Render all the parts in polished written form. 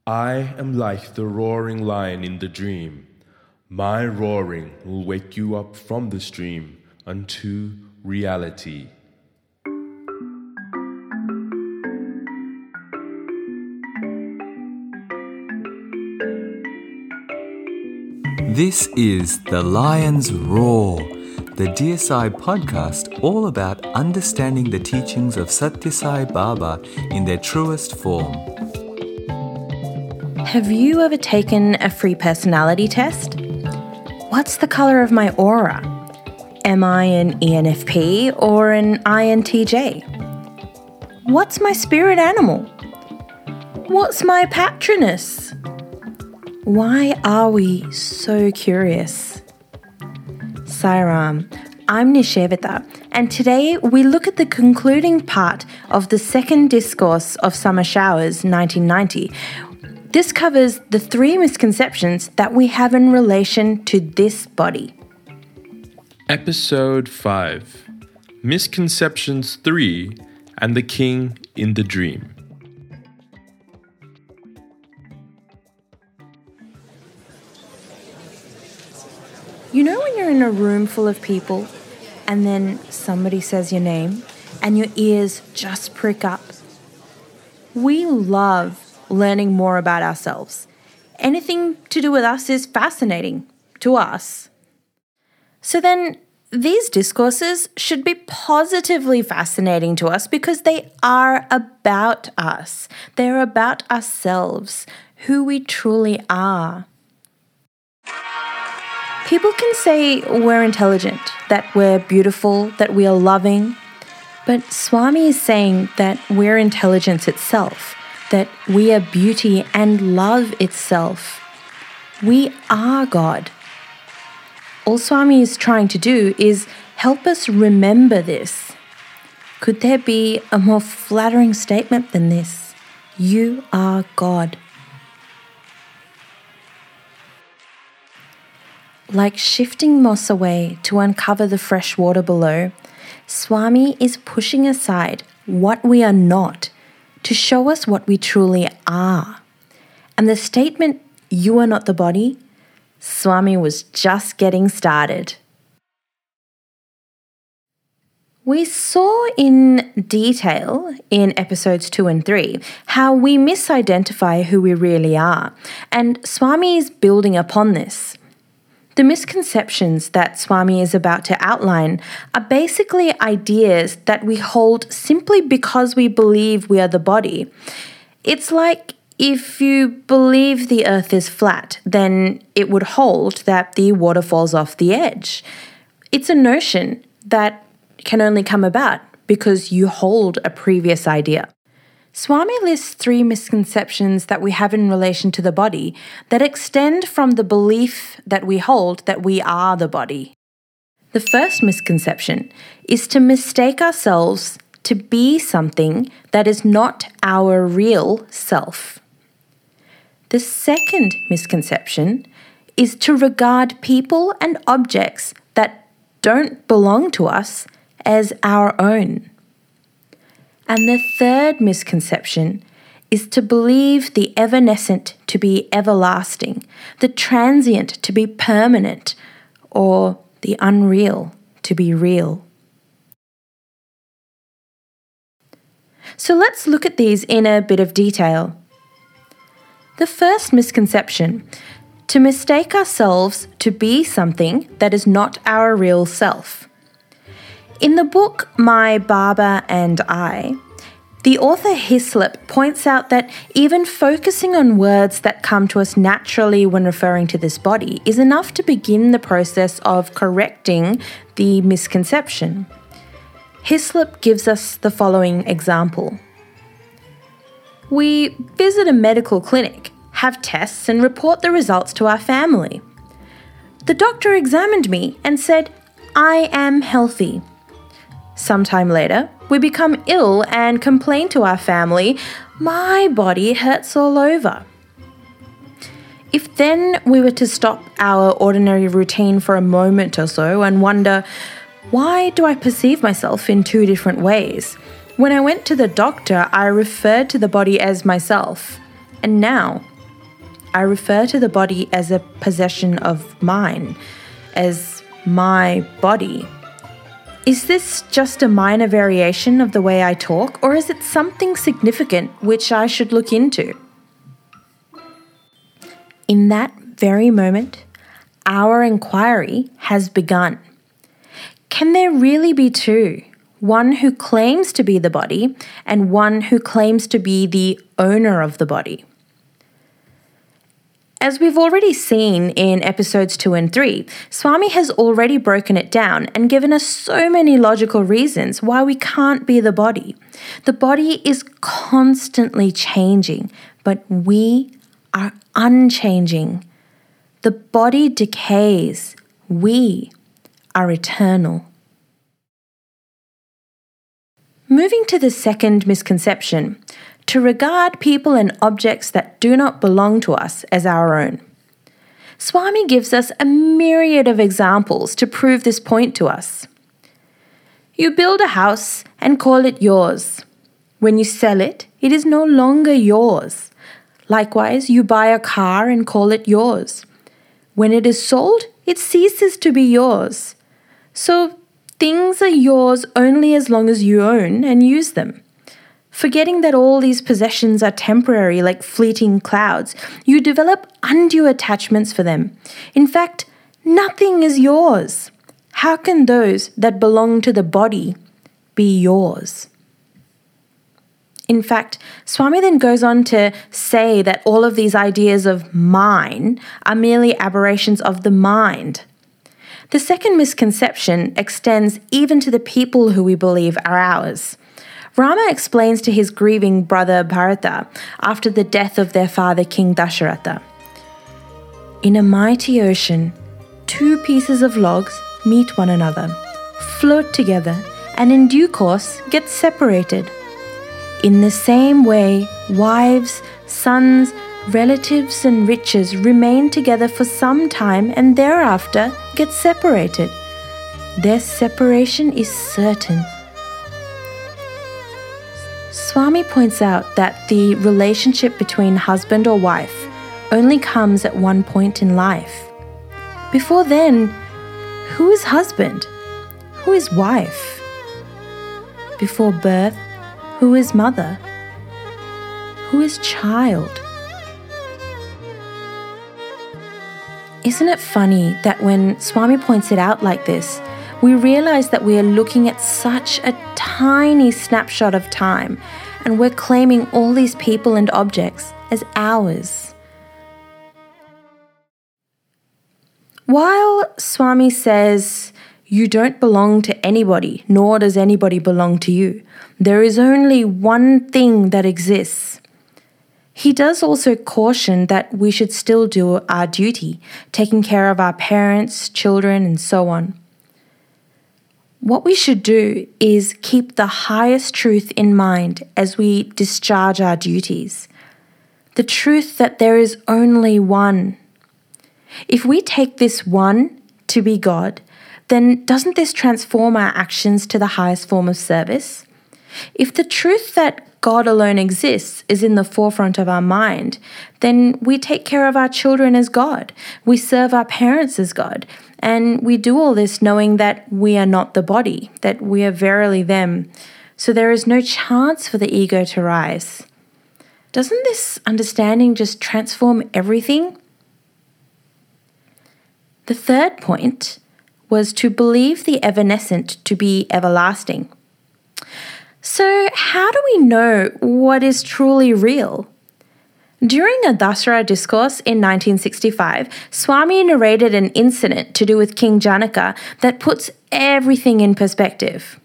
I am like the roaring lion in the dream. My roaring will wake you up from this dream unto reality. This is The Lion's Roar, the Dear Sai podcast all about understanding the teachings of Satya Sai Baba in their truest form. Have you ever taken a free personality test? What's the colour of my aura? Am I an ENFP or an INTJ? What's my spirit animal? What's my patronus? Why are we so curious? Sairam, I'm Nishevita, and today we look at the concluding part of the second discourse of Summer Showers 1990. This covers the 3 misconceptions that we have in relation to this body. Episode 5, Misconceptions 3 and the King in the Dream. You know when you're in a room full of people and then somebody says your name and your ears just prick up? We love learning more about ourselves. Anything to do with us is fascinating to us. So then these discourses should be positively fascinating to us because they are about us. They're about ourselves, who we truly are. People can say we're intelligent, that we're beautiful, that we are loving, but Swami is saying that we're intelligence itself, that we are beauty and love itself. We are God. All Swami is trying to do is help us remember this. Could there be a more flattering statement than this? You are God. Like shifting moss away to uncover the fresh water below, Swami is pushing aside what we are not to show us what we truly are. And the statement, you are not the body, Swami was just getting started. We saw in detail in episodes 2 and 3 how we misidentify who we really are, and Swami is building upon this. The misconceptions that Swami is about to outline are basically ideas that we hold simply because we believe we are the body. It's like if you believe the earth is flat, then it would hold that the water falls off the edge. It's a notion that can only come about because you hold a previous idea. Swami lists 3 misconceptions that we have in relation to the body that extend from the belief that we hold that we are the body. The first misconception is to mistake ourselves to be something that is not our real self. The second misconception is to regard people and objects that don't belong to us as our own. And the third misconception is to believe the evanescent to be everlasting, the transient to be permanent, or the unreal to be real. So let's look at these in a bit of detail. The first misconception, to mistake ourselves to be something that is not our real self. In the book My Baba and I, the author Hislop points out that even focusing on words that come to us naturally when referring to this body is enough to begin the process of correcting the misconception. Hislop gives us the following example. We visit a medical clinic, have tests and report the results to our family. The doctor examined me and said, I am healthy. Sometime later, we become ill and complain to our family, my body hurts all over. If then we were to stop our ordinary routine for a moment or so and wonder, why do I perceive myself in 2 different ways? When I went to the doctor, I referred to the body as myself, and now I refer to the body as a possession of mine, as my body. Is this just a minor variation of the way I talk, or is it something significant which I should look into? In that very moment, our inquiry has begun. Can there really be two? One who claims to be the body and one who claims to be the owner of the body. As we've already seen in episodes 2 and 3, Swami has already broken it down and given us so many logical reasons why we can't be the body. The body is constantly changing, but we are unchanging. The body decays. We are eternal. Moving to the second misconception, to regard people and objects that do not belong to us as our own. Swami gives us a myriad of examples to prove this point to us. You build a house and call it yours. When you sell it, it is no longer yours. Likewise, you buy a car and call it yours. When it is sold, it ceases to be yours. So, things are yours only as long as you own and use them. Forgetting that all these possessions are temporary like fleeting clouds, you develop undue attachments for them. In fact, nothing is yours. How can those that belong to the body be yours? In fact, Swami then goes on to say that all of these ideas of mine are merely aberrations of the mind. The second misconception extends even to the people who we believe are ours. Rama explains to his grieving brother Bharata after the death of their father King Dasharatha. In a mighty ocean, two pieces of logs meet one another, float together, and in due course get separated. In the same way, wives, sons, relatives, and riches remain together for some time and thereafter get separated. Their separation is certain. Swami points out that the relationship between husband or wife only comes at one point in life. Before then, who is husband? Who is wife? Before birth, who is mother? Who is child? Isn't it funny that when Swami points it out like this, we realize that we are looking at such a tiny snapshot of time and we're claiming all these people and objects as ours. While Swami says, you don't belong to anybody, nor does anybody belong to you, there is only one thing that exists. He does also caution that we should still do our duty, taking care of our parents, children, and so on. What we should do is keep the highest truth in mind as we discharge our duties. The truth that there is only one. If we take this one to be God, then doesn't this transform our actions to the highest form of service? If the truth that God alone exists is in the forefront of our mind, then we take care of our children as God. We serve our parents as God. And we do all this knowing that we are not the body, that we are verily them. So there is no chance for the ego to rise. Doesn't this understanding just transform everything? The third point was to believe the evanescent to be everlasting. So how do we know what is truly real? During a Dasara discourse in 1965, Swami narrated an incident to do with King Janaka that puts everything in perspective.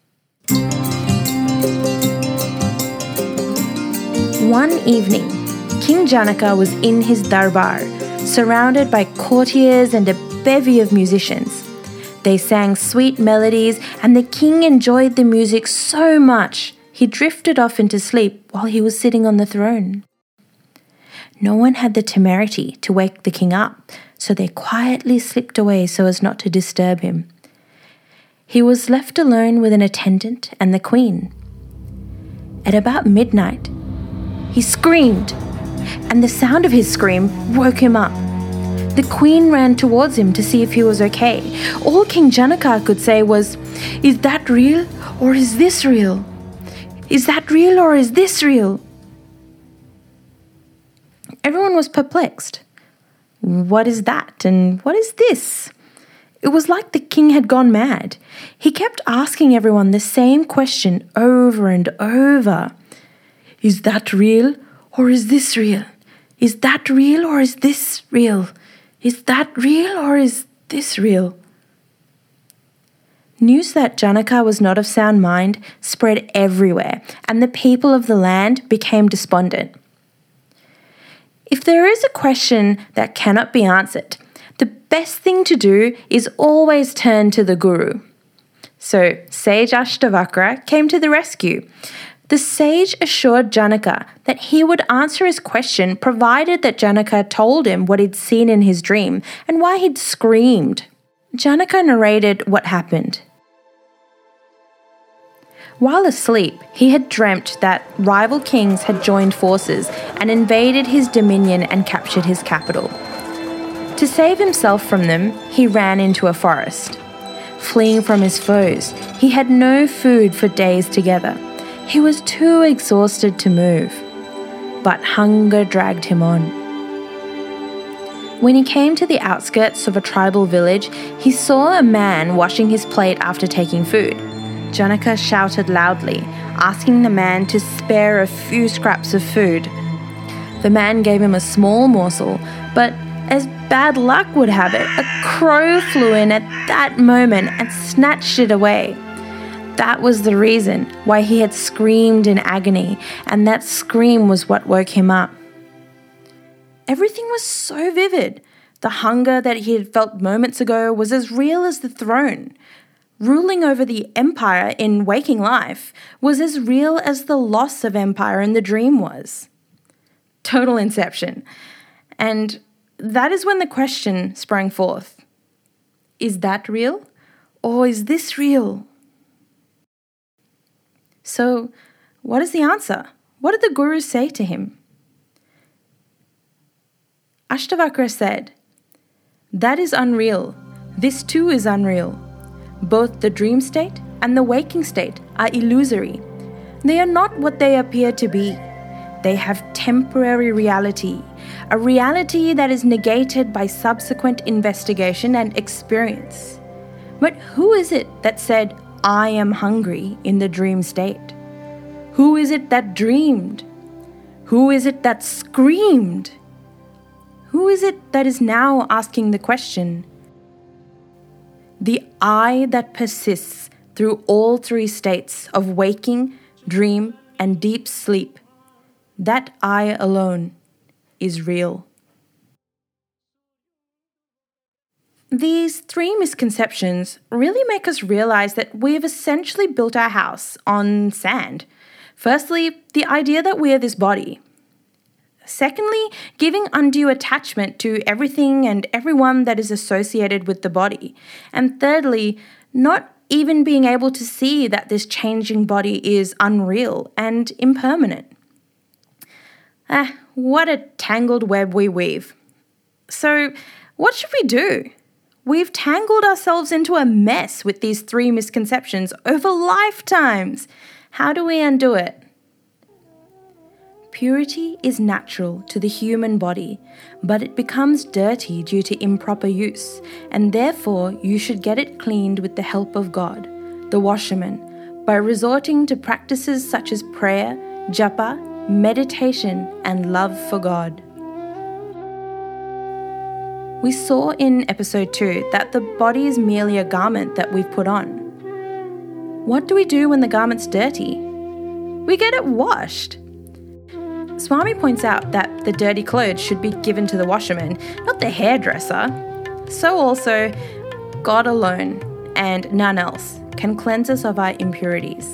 One evening, King Janaka was in his darbar, surrounded by courtiers and a bevy of musicians. They sang sweet melodies, and the king enjoyed the music so much he drifted off into sleep while he was sitting on the throne. No one had the temerity to wake the king up, so they quietly slipped away so as not to disturb him. He was left alone with an attendant and the queen. At about midnight, he screamed, and the sound of his scream woke him up. The queen ran towards him to see if he was okay. All King Janaka could say was, "Is that real or is this real? Is that real or is this real?" Everyone was perplexed. What is that and what is this? It was like the king had gone mad. He kept asking everyone the same question over and over. Is that real or is this real? Is that real or is this real? Is that real or is this real? News that Janaka was not of sound mind spread everywhere, and the people of the land became despondent. If there is a question that cannot be answered, the best thing to do is always turn to the guru. So Sage Ashtavakra came to the rescue. The sage assured Janaka that he would answer his question provided that Janaka told him what he'd seen in his dream and why he'd screamed. Janaka narrated what happened. While asleep, he had dreamt that rival kings had joined forces and invaded his dominion and captured his capital. To save himself from them, he ran into a forest. Fleeing from his foes, he had no food for days together. He was too exhausted to move, but hunger dragged him on. When he came to the outskirts of a tribal village, he saw a man washing his plate after taking food. Janaka shouted loudly, asking the man to spare a few scraps of food. The man gave him a small morsel, but as bad luck would have it, a crow flew in at that moment and snatched it away. That was the reason why he had screamed in agony, and that scream was what woke him up. Everything was so vivid. The hunger that he had felt moments ago was as real as the throne. Ruling over the empire in waking life was as real as the loss of empire in the dream was. Total inception. And that is when the question sprang forth. Is that real? Or is this real? So, what is the answer? What did the guru say to him? Ashtavakra said, "That is unreal. This too is unreal. Both the dream state and the waking state are illusory. They are not what they appear to be. They have temporary reality, a reality that is negated by subsequent investigation and experience. But who is it that said, 'I am hungry' in the dream state? Who is it that dreamed? Who is it that screamed? Who is it that is now asking the question? The I that persists through all three states of waking, dream, and deep sleep, that I alone is real." These three misconceptions really make us realize that we've essentially built our house on sand. Firstly, the idea that we are this body. Secondly, giving undue attachment to everything and everyone that is associated with the body. And thirdly, not even being able to see that this changing body is unreal and impermanent. What a tangled web we weave. So, what should we do? We've tangled ourselves into a mess with these three misconceptions over lifetimes. How do we undo it? Purity is natural to the human body, but it becomes dirty due to improper use, and therefore you should get it cleaned with the help of God, the washerman, by resorting to practices such as prayer, japa, meditation, and love for God. We saw in episode 2 that the body is merely a garment that we've put on. What do we do when the garment's dirty? We get it washed. Swami points out that the dirty clothes should be given to the washerman, not the hairdresser. So also, God alone and none else can cleanse us of our impurities.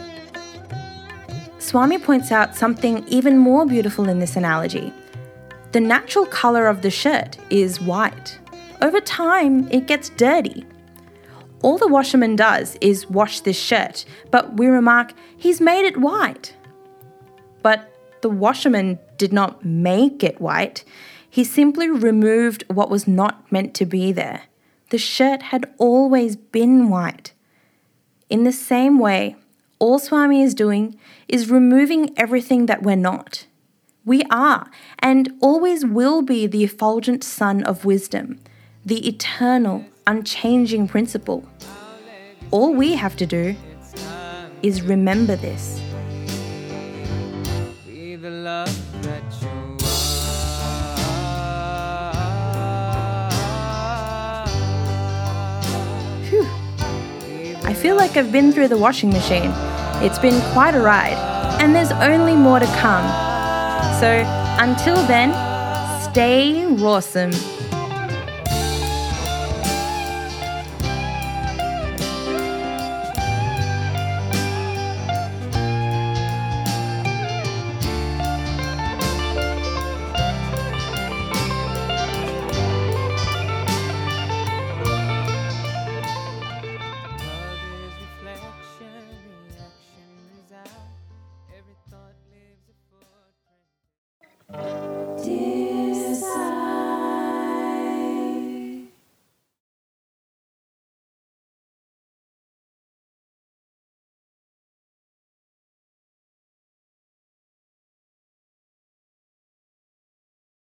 Swami points out something even more beautiful in this analogy. The natural colour of the shirt is white. Over time, it gets dirty. All the washerman does is wash this shirt, but we remark, he's made it white. But The washerman did not make it white. He simply removed what was not meant to be there. The shirt had always been white. In the same way, all Swami is doing is removing everything that we're not. We are and always will be the effulgent sun of wisdom, the eternal, unchanging principle. All we have to do is remember this. Be the love that you I feel like I've been through the washing machine. It's been quite a ride, and there's only more to come. So until then, stay rawsome.